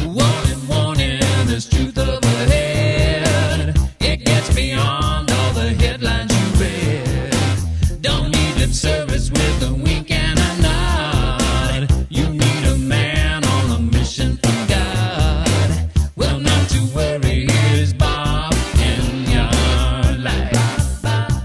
Warning, warning, there's truth up ahead. It gets beyond all the headlines you read. Don't need lip service with a wink and a nod. You need a man on a mission from God. Well, not to worry, here's Bob in your life.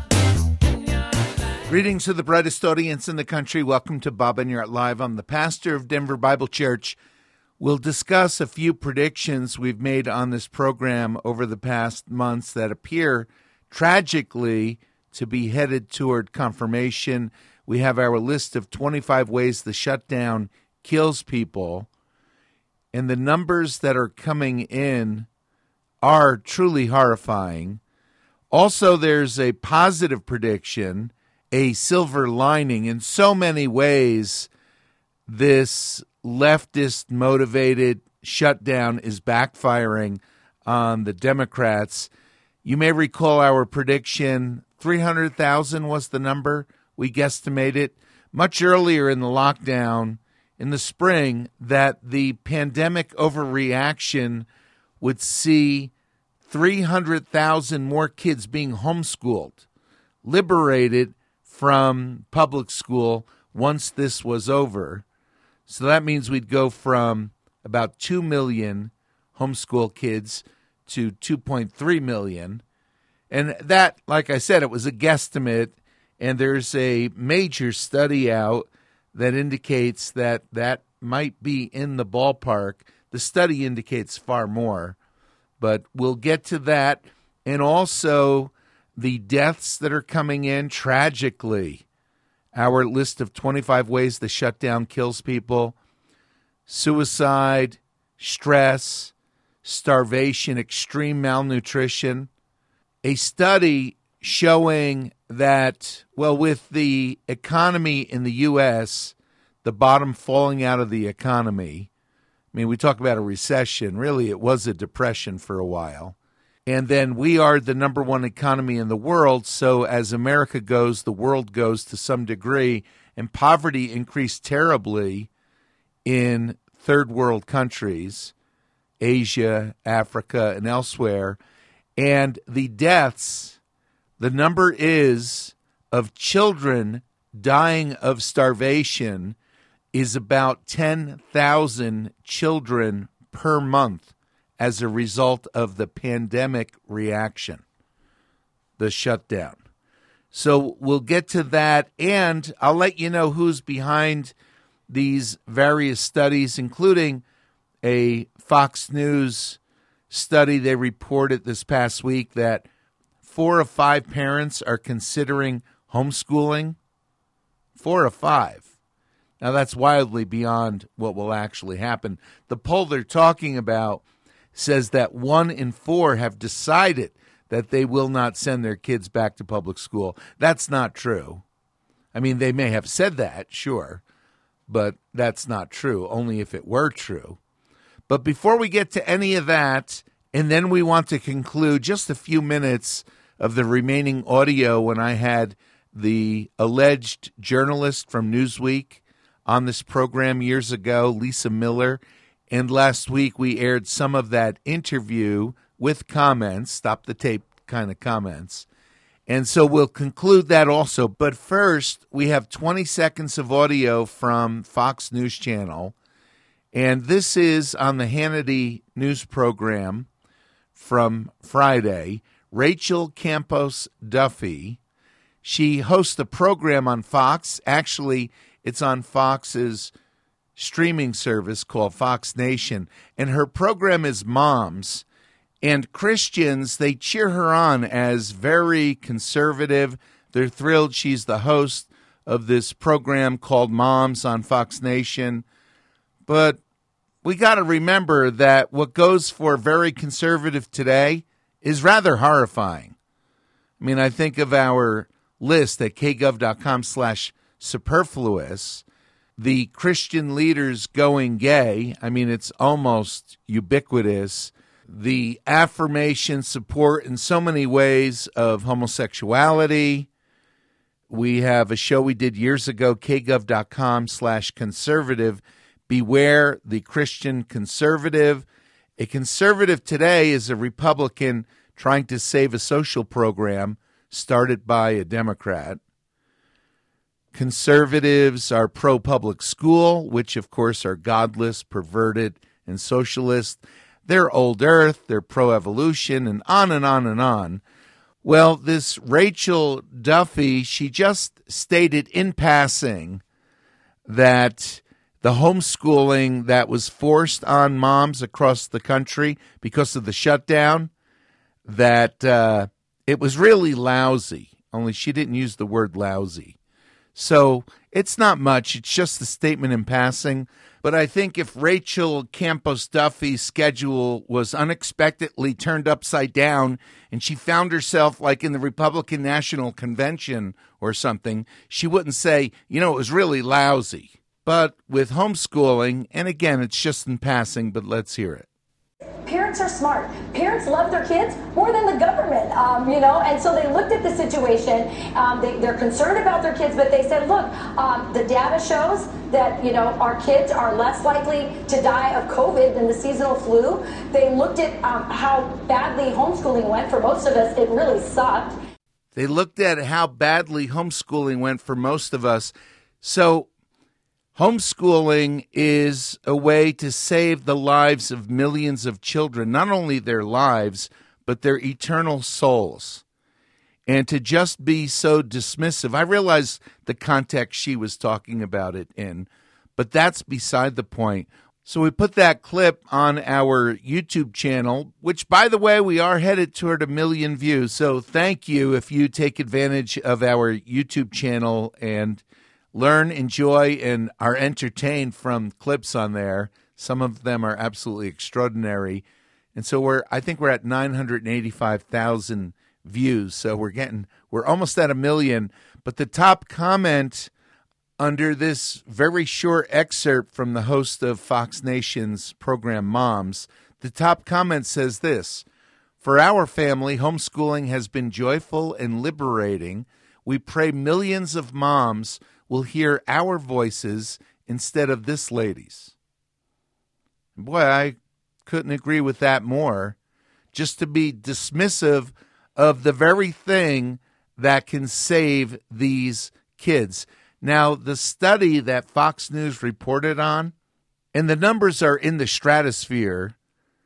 Greetings to the brightest audience in the country. Welcome to Bob and You're Live. I'm the pastor of Denver Bible Church. We'll discuss a few predictions we've made on this program over the past months that appear tragically to be headed toward confirmation. We have our list of 25 ways the shutdown kills people, and the numbers that are coming in are truly horrifying. Also, there's a positive prediction, a silver lining. In so many ways, this leftist-motivated shutdown is backfiring on the Democrats. You may recall our prediction, 300,000 was the number we guesstimated much earlier in the lockdown in the spring, that the pandemic overreaction would see 300,000 more kids being homeschooled, liberated from public school once this was over. So that means we'd go from about 2 million homeschool kids to 2.3 million. And that, like I said, it was a guesstimate, and there's a major study out that indicates that that might be in the ballpark. The study indicates far more, but we'll get to that. And also the deaths that are coming in tragically. Our list of 25 ways the shutdown kills people: suicide, stress, starvation, extreme malnutrition. A study showing that, well, with the economy in the U.S., the bottom falling out of the economy, I mean, we talk about a recession. Really, it was a depression for a while. And then we are the number one economy in the world, so as America goes, the world goes to some degree, and poverty increased terribly in third world countries, Asia, Africa, and elsewhere. And the deaths, the number is of children dying of starvation is about 10,000 children per month as a result of the pandemic reaction, the shutdown. So we'll get to that, and I'll let you know who's behind these various studies, including a Fox News study. They reported this past week that 4 of 5 parents are considering homeschooling. 4 of 5. Now, that's wildly beyond what will actually happen. The poll they're talking about says that 1 in 4 have decided that they will not send their kids back to public school. That's not true. I mean, they may have said that, sure, but that's not true, only if it were true. But before we get to any of that, and then we want to conclude just a few minutes of the remaining audio when I had the alleged journalist from Newsweek on this program years ago, Lisa Miller. And last week we aired some of that interview with comments, stop the tape kind of comments. And so we'll conclude that also. But first, we have 20 seconds of audio from Fox News Channel. And this is on the Hannity News program from Friday. Rachel Campos Duffy, she hosts a program on Fox. Actually, it's on Fox's streaming service called Fox Nation, and her program is Moms. And Christians, they cheer her on as very conservative. They're thrilled she's the host of this program called Moms on Fox Nation. But we got to remember that what goes for very conservative today is rather horrifying. I mean, I think of our list at kgov.com/superfluous. The Christian leaders going gay, I mean, it's almost ubiquitous. The affirmation, support in so many ways of homosexuality. We have a show we did years ago, kgov.com/conservative, beware the Christian conservative. A conservative today is a Republican trying to save a social program started by a Democrat. Conservatives are pro-public school, which, of course, are godless, perverted, and socialist. They're old earth, they're pro-evolution, and on and on and on. Well, this Rachel Duffy, she just stated in passing that the homeschooling that was forced on moms across the country because of the shutdown, that it was really lousy, only she didn't use the word lousy. So it's not much. It's just a statement in passing. But I think if Rachel Campos Duffy's schedule was unexpectedly turned upside down and she found herself like in the Republican National Convention or something, she wouldn't say, it was really lousy. But with homeschooling, and again, it's just in passing, but let's hear it. Parents are smart. Parents love their kids more than the government, and so they looked at the situation. They're concerned about their kids, but they said, look, the data shows that, our kids are less likely to die of COVID than the seasonal flu. They looked at how badly homeschooling went. For most of us, it really sucked. They looked at how badly homeschooling went for most of us. So homeschooling is a way to save the lives of millions of children, not only their lives, but their eternal souls. And to just be so dismissive, I realize the context she was talking about it in, but that's beside the point. So we put that clip on our YouTube channel, which, by the way, we are headed toward 1 million views. So thank you if you take advantage of our YouTube channel and learn, enjoy, and are entertained from clips on there. Some of them are absolutely extraordinary. And so I think we're at 985,000 views. So we're almost at 1 million. But the top comment under this very short excerpt from the host of Fox Nation's program Moms, the top comment says this: "For our family, homeschooling has been joyful and liberating. We pray millions of moms will hear our voices instead of this lady's." Boy, I couldn't agree with that more. Just to be dismissive of the very thing that can save these kids. Now, the study that Fox News reported on, and the numbers are in the stratosphere,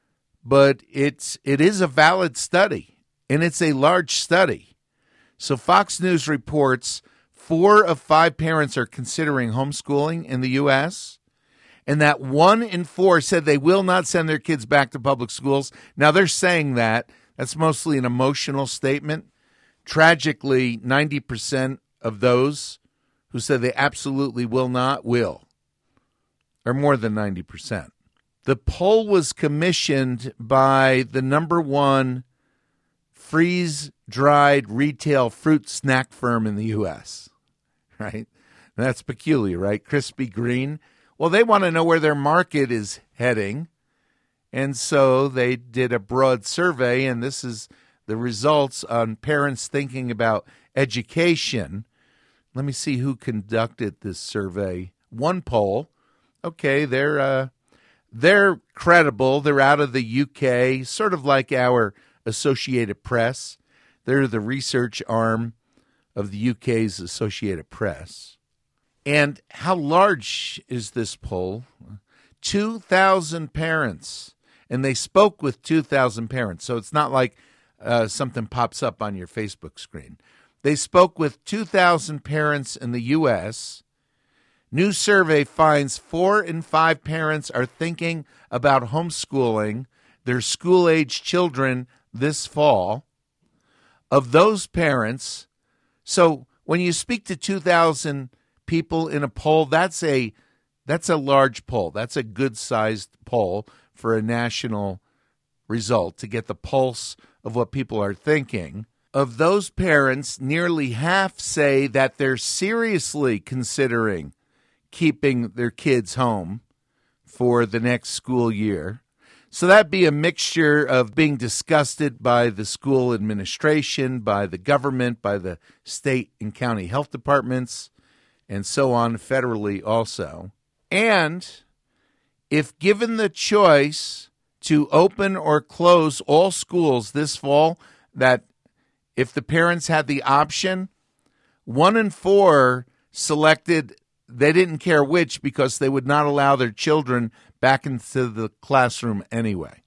but it is a valid study, and it's a large study. So Fox News reports 4 of 5 parents are considering homeschooling in the U.S., and that 1 in 4 said they will not send their kids back to public schools. Now, they're saying that. That's mostly an emotional statement. Tragically, 90% of those who said they absolutely will not will, or more than 90%. The poll was commissioned by the #1 freeze-dried retail fruit snack firm in the U.S., right? That's peculiar, right? Krispy Kreme. Well, they want to know where their market is heading, and so they did a broad survey, and this is the results on parents thinking about education. Let me see who conducted this survey. One poll. Okay, they're credible. They're out of the UK, sort of like our Associated Press. They're the research arm of the UK's Associated Press. And how large is this poll? 2,000 parents. And they spoke with 2,000 parents. So it's not like something pops up on your Facebook screen. They spoke with 2,000 parents in the U.S. New survey finds 4 in 5 parents are thinking about homeschooling their school-age children this fall. Of those parents, so when you speak to 2,000 people in a poll, that's a large poll. That's a good-sized poll for a national result to get the pulse of what people are thinking. Of those parents, nearly half say that they're seriously considering keeping their kids home for the next school year. So that'd be a mixture of being disgusted by the school administration, by the government, by the state and county health departments, and so on, federally also. And if given the choice to open or close all schools this fall, that if the parents had the option, 1 in 4 selected they didn't care which because they would not allow their children back into the classroom anyway.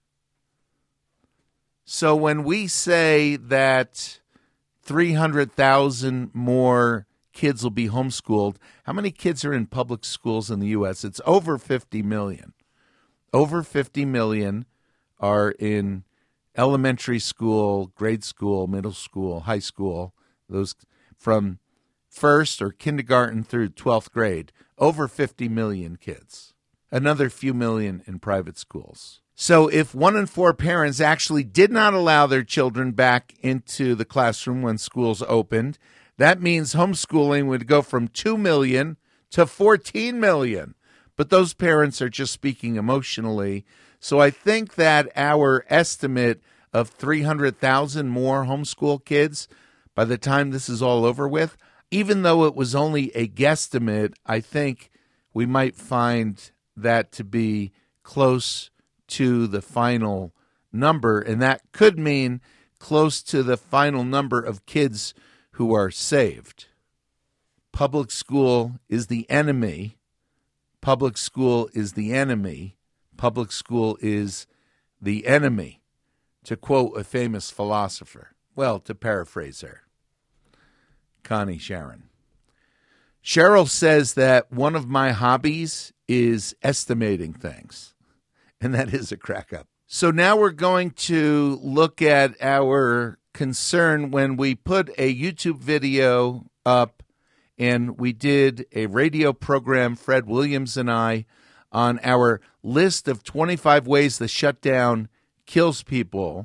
So when we say that 300,000 more kids will be homeschooled, how many kids are in public schools in the U.S.? It's over 50 million. Over 50 million are in elementary school, grade school, middle school, high school, those from first or kindergarten through 12th grade. Over 50 million kids. Another few million in private schools. So if 1 in 4 parents actually did not allow their children back into the classroom when schools opened, that means homeschooling would go from 2 million to 14 million. But those parents are just speaking emotionally. So I think that our estimate of 300,000 more homeschool kids by the time this is all over with, even though it was only a guesstimate, I think we might find that to be close to the final number. And that could mean close to the final number of kids who are saved. Public school is the enemy. Public school is the enemy. Public school is the enemy, to quote a famous philosopher. Well, to paraphrase her, Connie Sharon. Cheryl says that one of my hobbies is estimating things, and that is a crack up. So now we're going to look at our concern when we put a YouTube video up, and we did a radio program, Fred Williams and I, on our list of 25 ways the shutdown kills people.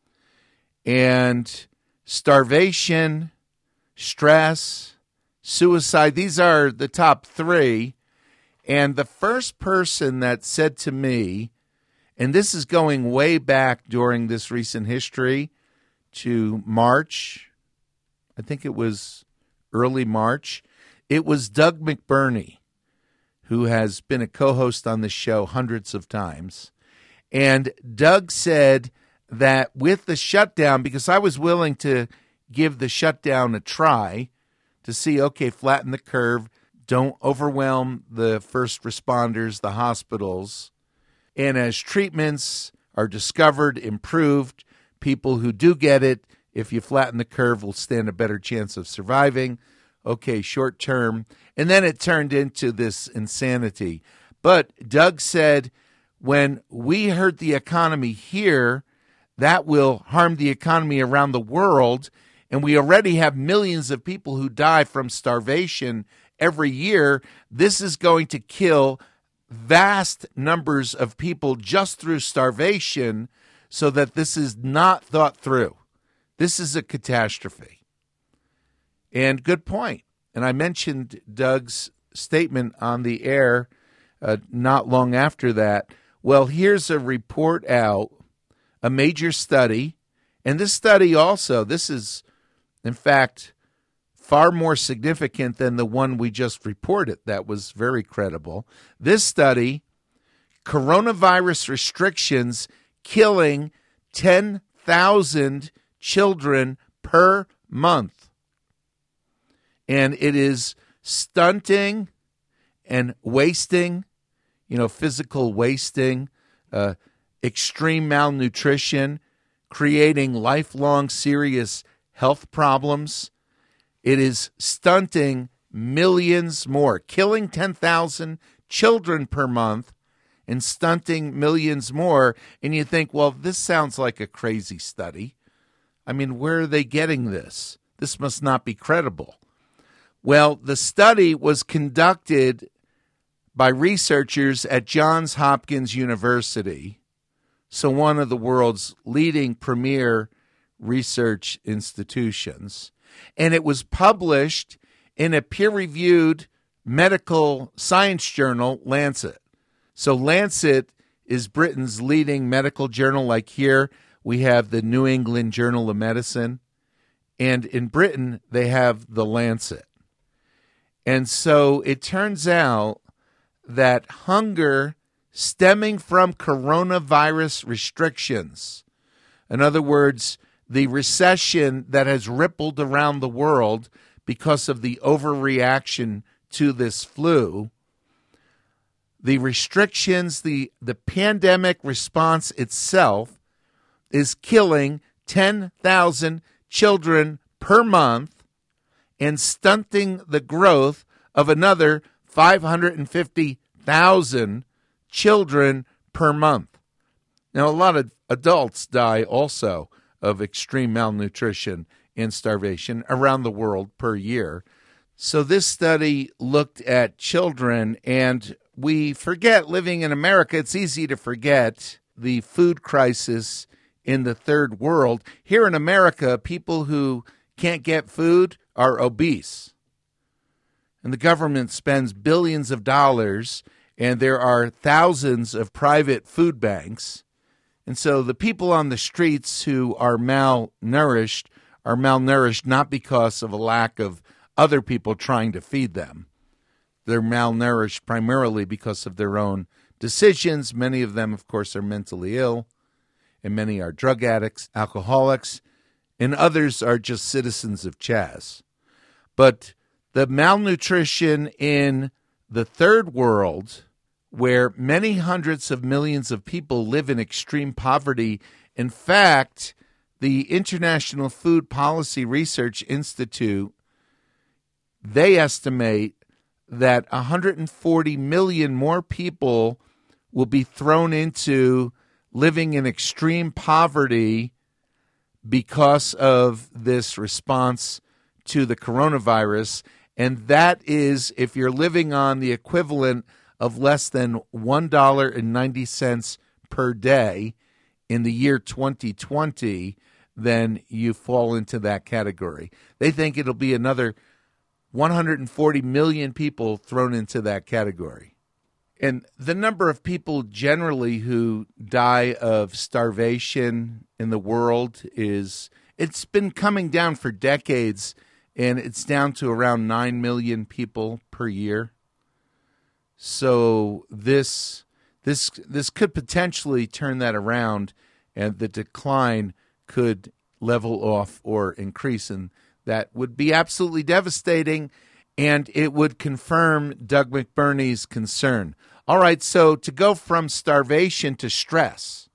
And starvation, stress, suicide, these are the top 3. And the first person that said to me, and this is going way back during this recent history to March, I think it was early March, it was Doug McBurney, who has been a co-host on the show hundreds of times. And Doug said that with the shutdown, because I was willing to give the shutdown a try to see, okay, flatten the curve, don't overwhelm the first responders, the hospitals. And as treatments are discovered, improved, people who do get it, if you flatten the curve, will stand a better chance of surviving. Okay, short term. And then it turned into this insanity. But Doug said, when we hurt the economy here, that will harm the economy around the world. And we already have millions of people who die from starvation every year. This is going to kill vast numbers of people just through starvation, so that this is not thought through. This is a catastrophe. And good point. And I mentioned Doug's statement on the air not long after that. Well, here's a report out, a major study. And this study also, this is, in fact, far more significant than the one we just reported that was very credible. This study, coronavirus restrictions killing 10,000 children per month. And it is stunting and wasting, physical wasting, extreme malnutrition, creating lifelong serious health problems. It is stunting millions more, killing 10,000 children per month and stunting millions more. And you think, well, this sounds like a crazy study. I mean, where are they getting this? This must not be credible. Well, the study was conducted by researchers at Johns Hopkins University, so one of the world's leading premier research institutions. And it was published in a peer-reviewed medical science journal, Lancet. So Lancet is Britain's leading medical journal. Like here, we have the New England Journal of Medicine. And in Britain, they have the Lancet. And so it turns out that hunger stemming from coronavirus restrictions. In other words, the recession that has rippled around the world because of the overreaction to this flu. The restrictions, the pandemic response itself is killing 10,000 children per month and stunting the growth of another 550,000 children per month. Now, a lot of adults die also of extreme malnutrition and starvation around the world per year. So this study looked at children, and we forget, living in America, it's easy to forget the food crisis in the third world. Here in America, people who can't get food are obese. And the government spends billions of dollars, and there are thousands of private food banks. And so the people on the streets who are malnourished not because of a lack of other people trying to feed them. They're malnourished primarily because of their own decisions. Many of them, of course, are mentally ill, and many are drug addicts, alcoholics, and others are just citizens of Chaz. But the malnutrition in the third world, where many hundreds of millions of people live in extreme poverty, in fact, the International Food Policy Research Institute, they estimate that 140 million more people will be thrown into living in extreme poverty because of this response to the coronavirus. And that is if you're living on the equivalent of less than $1.90 per day in the year 2020, then you fall into that category. They think it'll be another 140 million people thrown into that category. And the number of people generally who die of starvation in the world it's been coming down for decades, and it's down to around 9 million people per year. So this could potentially turn that around, and the decline could level off or increase, and that would be absolutely devastating, and it would confirm Doug McBurney's concern. All right, so to go from starvation to stress,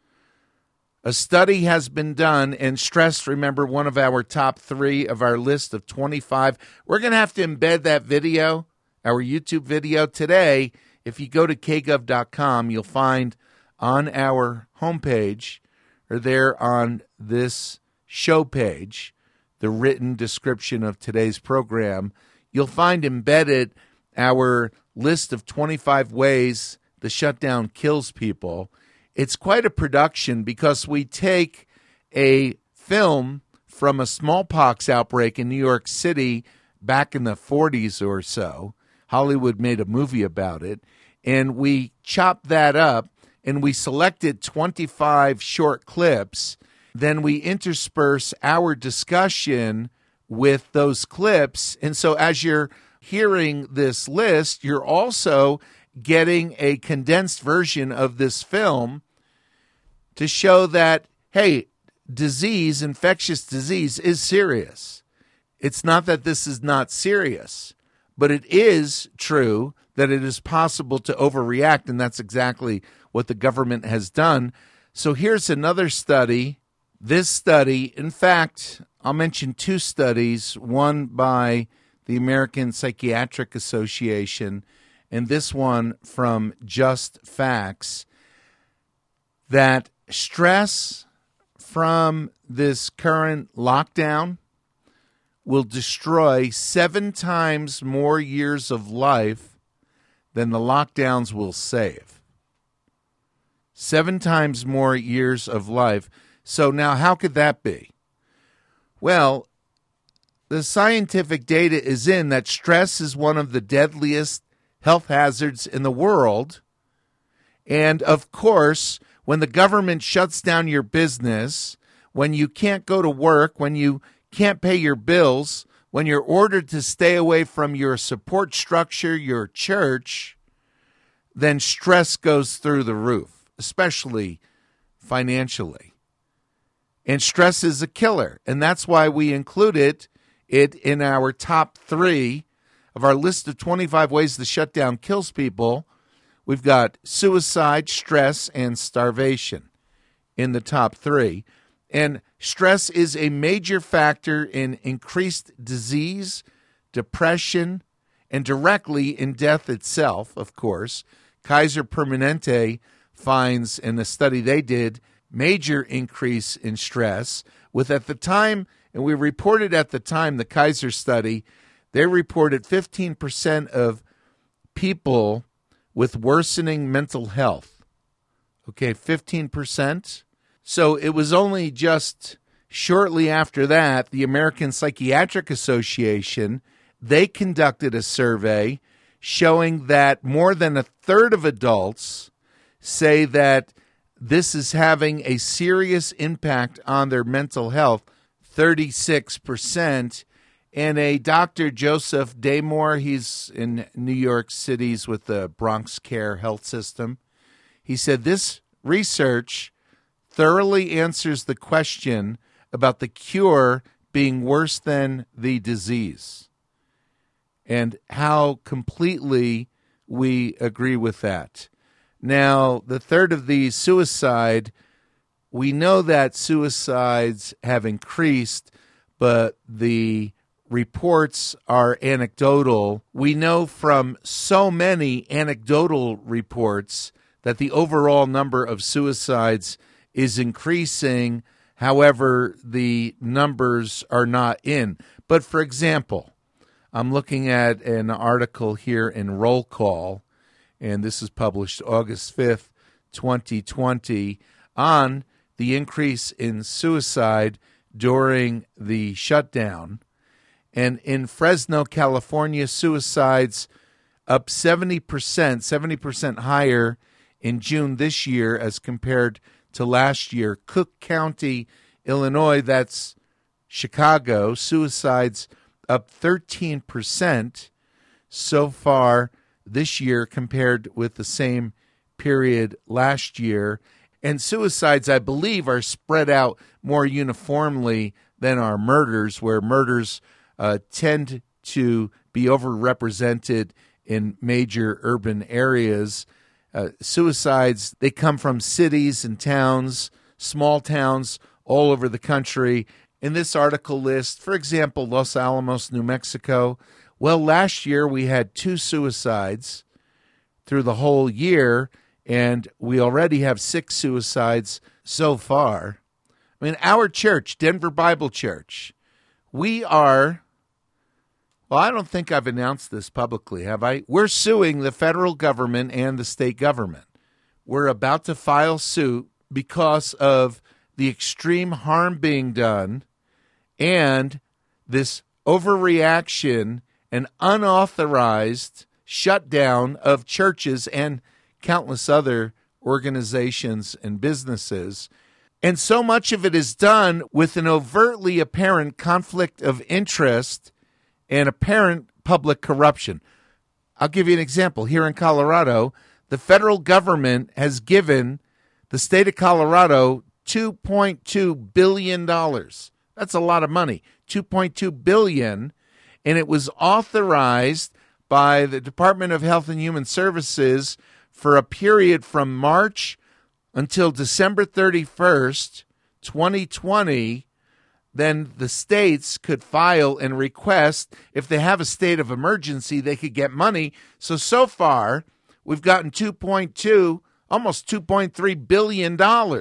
a study has been done, and stress, remember, one of our top 3 of our list of 25. We're going to have to embed that video, our YouTube video today. If you go to kgov.com, you'll find on our homepage, or there on this show page, the written description of today's program, you'll find embedded our list of 25 ways the shutdown kills people. It's quite a production because we take a film from a smallpox outbreak in New York City back in the 40s or so. Hollywood made a movie about it, and we chopped that up, and we selected 25 short clips. Then we intersperse our discussion with those clips. And so as you're hearing this list, you're also getting a condensed version of this film to show that, hey, infectious disease is serious. It's not that this is not serious, but it is true that it is possible to overreact, and that's exactly what the government has done. So here's another study. This study, in fact, I'll mention 2 studies, one by the American Psychiatric Association, and this one from Just Facts, that stress from this current lockdown will destroy 7 times more years of life than the lockdowns will save. 7 times more years of life. So now how could that be? Well, the scientific data is in that stress is one of the deadliest health hazards in the world. And of course, when the government shuts down your business, when you can't go to work, when you can't pay your bills, when you're ordered to stay away from your support structure, your church, then stress goes through the roof, especially financially. And stress is a killer, and that's why we included it in our top 3 of our list of 25 ways the shutdown kills people. We've got suicide, stress, and starvation in the top 3. And stress is a major factor in increased disease, depression, and directly in death itself, of course. Kaiser Permanente finds in a study they did major increase in stress with, at the time, and we reported at the time, the Kaiser study, they reported 15% of people with worsening mental health. Okay, 15%. So it was only just shortly after that, the American Psychiatric Association, they conducted a survey showing that more than a third of adults say that this is having a serious impact on their mental health, 36%. And a Dr. Joseph Daymore, he's in New York City's with the Bronx Care Health System. He said this research thoroughly answers the question about the cure being worse than the disease, and how completely we agree with that. Now, the third of these, suicide, we know that suicides have increased, but the reports are anecdotal. We know from so many anecdotal reports that the overall number of suicides is increasing. However, the numbers are not in. But for example, I'm looking at an article here in Roll Call, and this is published August 5th, 2020, on the increase in suicide during the shutdown. And in Fresno, California, suicides up 70% higher in June this year as compared to last year. Cook County, Illinois, that's Chicago, suicides up 13% so far this year compared with the same period last year. And suicides, I believe, are spread out more uniformly than our murders, where murders tend to be overrepresented in major urban areas. Suicides, they come from cities and towns, small towns all over the country. In this article list, for example, Los Alamos, New Mexico. Well, last year we had 2 suicides through the whole year, and we already have 6 suicides so far. I mean, our church, Denver Bible Church, we are, well, I don't think I've announced this publicly, have I? We're suing the federal government and the state government. We're about to file suit because of the extreme harm being done and this overreaction and unauthorized shutdown of churches and countless other organizations and businesses. And so much of it is done with an overtly apparent conflict of interest and apparent public corruption. I'll give you an example. Here in Colorado, the federal government has given the state of Colorado $2.2 billion. That's a lot of money, $2.2 billion. And it was authorized by the Department of Health and Human Services for a period from March until December 31st, 2020. Then the states could file and request, if they have a state of emergency, they could get money. So far, we've gotten almost $2.3 billion.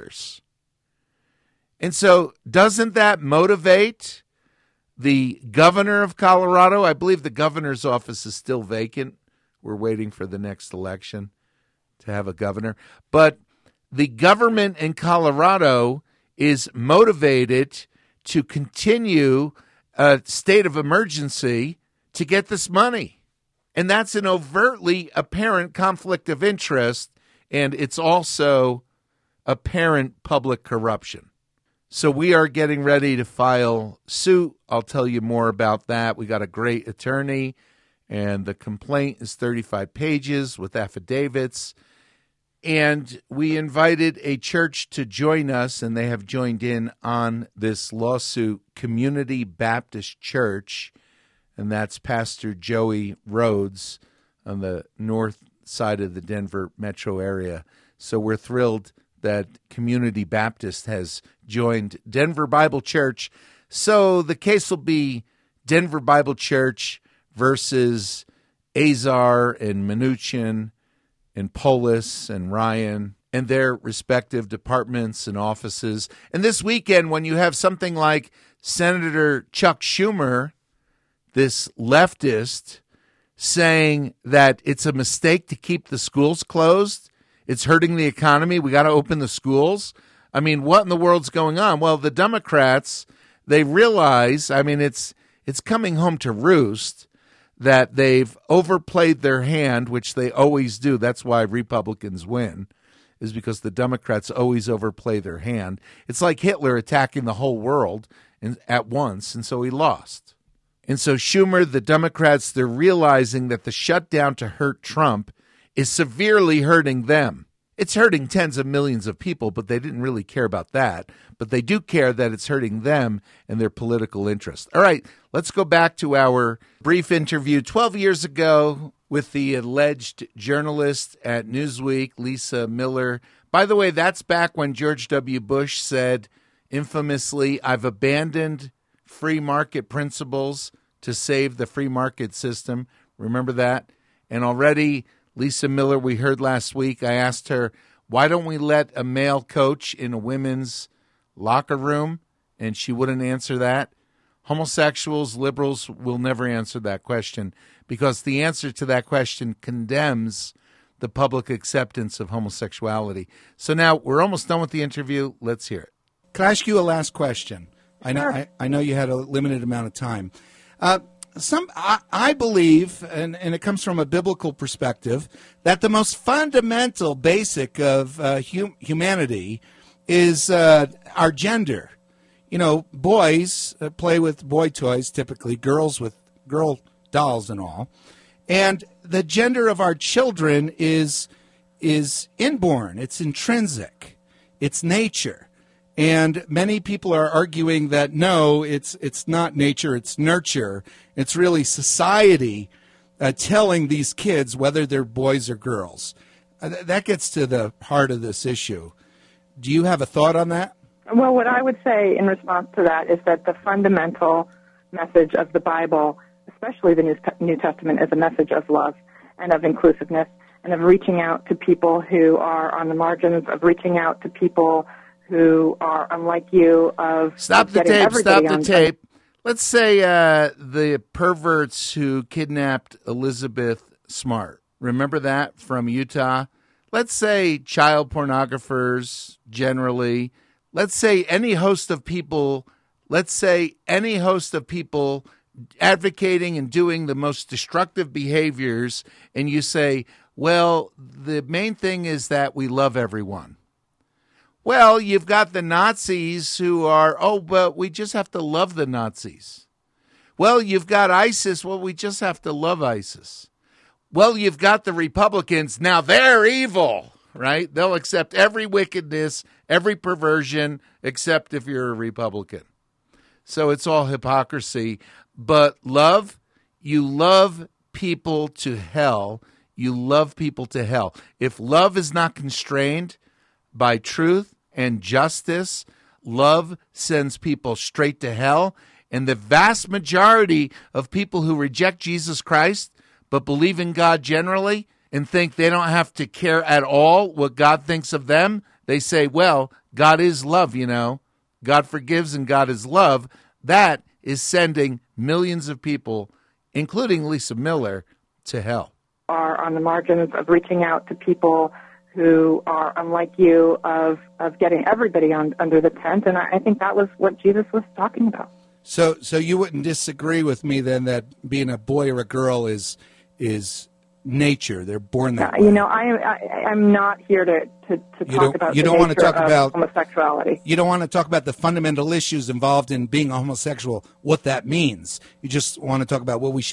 And so doesn't that motivate the governor of Colorado? I believe the governor's office is still vacant. We're waiting for the next election to have a governor. But the government in Colorado is motivated to continue a state of emergency to get this money. And that's an overtly apparent conflict of interest, and it's also apparent public corruption. So we are getting ready to file suit. I'll tell you more about that. We got a great attorney, And the complaint is 35 pages with affidavits. And we invited a church to join us, and they have joined in on this lawsuit, Community Baptist Church, and that's Pastor Joey Rhodes on the north side of the Denver metro area. So we're thrilled that Community Baptist has joined Denver Bible Church. So the case will be Denver Bible Church versus Azar and Mnuchin and Polis and Ryan and their respective departments and offices. And this weekend, when you have something like Senator Chuck Schumer, this leftist, saying that it's a mistake to keep the schools closed, it's hurting the economy, we got to open the schools. I mean, what in the world's going on? Well, the Democrats, they realize, I mean, it's coming home to roost that they've overplayed their hand, which they always do. That's why Republicans win, is because the Democrats always overplay their hand. It's like Hitler attacking the whole world at once, and so he lost. And so Schumer, the Democrats, they're realizing that the shutdown to hurt Trump is severely hurting them. It's hurting tens of millions of people, but they didn't really care about that. But they do care that it's hurting them and their political interest. All right, let's go back to our brief interview 12 years ago with the alleged journalist at Newsweek, Lisa Miller. By the way, that's back when George W. Bush said infamously, "I've abandoned free market principles to save the free market system." Remember that? And already Lisa Miller, we heard last week, I asked her, why don't we let a male coach in a women's locker room? And she wouldn't answer that. Homosexuals, liberals will never answer that question because the answer to that question condemns the public acceptance of homosexuality. So now we're almost done with the interview. Let's hear it. Can I ask you a last question? I know you had a limited amount of time. I believe, and it comes from a biblical perspective, that the most fundamental basic of humanity is our gender. You know, boys play with boy toys, typically, girls with girl dolls and all. And the gender of our children is inborn. It's intrinsic. It's nature. And many people are arguing that, no, it's not nature, it's nurture. It's really society telling these kids whether they're boys or girls. That gets to the heart of this issue. Do you have a thought on that? Well, what I would say in response to that is that the fundamental message of the Bible, especially the New Testament, is a message of love and of inclusiveness and of reaching out to people who are on the margins, of reaching out to people who are unlike you, Stop the tape. Let's say the perverts who kidnapped Elizabeth Smart. Remember that from Utah? Let's say child pornographers generally. Let's say any host of people advocating and doing the most destructive behaviors, and you say, well, the main thing is that we love everyone. Well, you've got the Nazis who are, but we just have to love the Nazis. Well, you've got ISIS. Well, we just have to love ISIS. Well, you've got the Republicans. Now they're evil, right? They'll accept every wickedness, every perversion, except if you're a Republican. So it's all hypocrisy. But love, you love people to hell. You love people to hell. If love is not constrained by truth and justice, love sends people straight to hell. And the vast majority of people who reject Jesus Christ but believe in God generally and think they don't have to care at all what God thinks of them, they say, well, God is love, you know. God forgives and God is love. That is sending millions of people, including Lisa Miller, to hell. Are on the margins of reaching out to people who are unlike you, of getting everybody under the tent. And I think that was what Jesus was talking about. So you wouldn't disagree with me then that being a boy or a girl is nature. They're born that way. You know, I'm not here to talk about the nature of homosexuality. You don't want to talk about the fundamental issues involved in being a homosexual, what that means. You just want to talk about what we should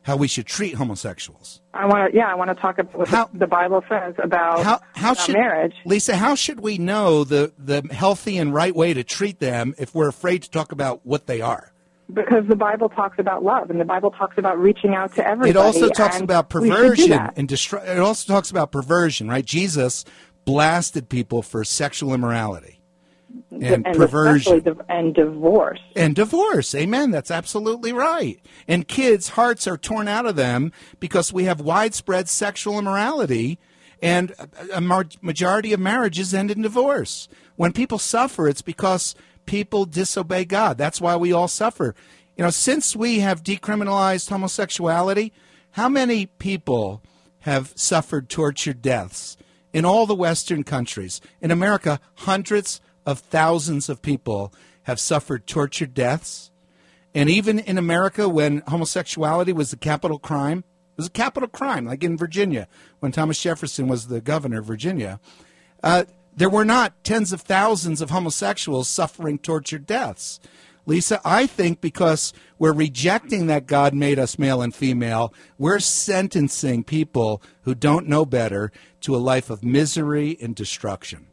how we should treat homosexuals. I want to talk about what the Bible says about marriage. Lisa, how should we know the healthy and right way to treat them if we're afraid to talk about what they are? Because the Bible talks about love, and the Bible talks about reaching out to everybody. It also talks about perversion and it also talks about perversion, right? Jesus blasted people for sexual immorality and perversion and divorce. And divorce. Amen. That's absolutely right. And kids' hearts are torn out of them because we have widespread sexual immorality, and a majority of marriages end in divorce. When people suffer, it's because people disobey God. That's why we all suffer. You know, since we have decriminalized homosexuality, how many people have suffered tortured deaths in all the Western countries? In America, hundreds of thousands of people have suffered tortured deaths. And even in America, when homosexuality was a capital crime, it was a capital crime, like in Virginia, when Thomas Jefferson was the governor of Virginia, there were not tens of thousands of homosexuals suffering tortured deaths. Lisa, I think because we're rejecting that God made us male and female, we're sentencing people who don't know better to a life of misery and destruction.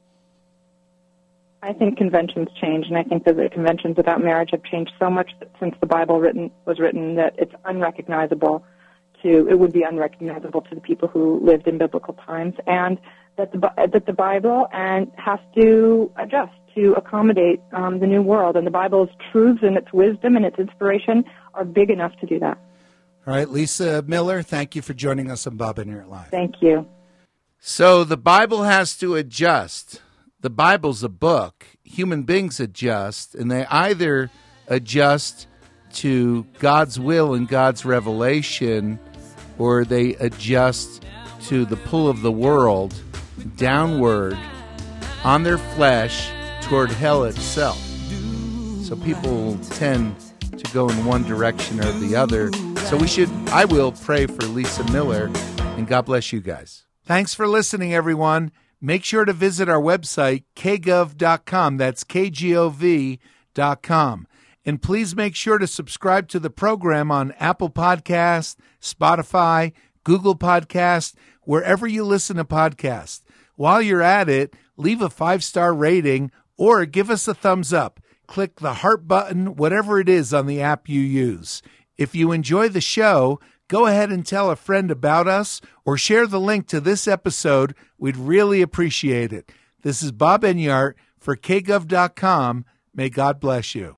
I think conventions change, and I think that the conventions about marriage have changed so much since the Bible was written that it's unrecognizable it would be unrecognizable to the people who lived in biblical times, and that the Bible has to adjust to accommodate the new world, and the Bible's truths and its wisdom and its inspiration are big enough to do that. All right, Lisa Miller, thank you for joining us on Bob and Eric Live. Thank you. So the Bible has to adjust. The Bible's a book. Human beings adjust, and they either adjust to God's will and God's revelation, or they adjust to the pull of the world downward on their flesh toward hell itself. So people tend to go in one direction or the other. So I will pray for Lisa Miller, and God bless you guys. Thanks for listening, everyone. Make sure to visit our website, kgov.com. That's KGOV.com. And please make sure to subscribe to the program on Apple Podcasts, Spotify, Google Podcasts, wherever you listen to podcasts. While you're at it, leave a 5-star rating or give us a thumbs up. Click the heart button, whatever it is on the app you use. If you enjoy the show, go ahead and tell a friend about us or share the link to this episode. We'd really appreciate it. This is Bob Enyart for KGov.com. May God bless you.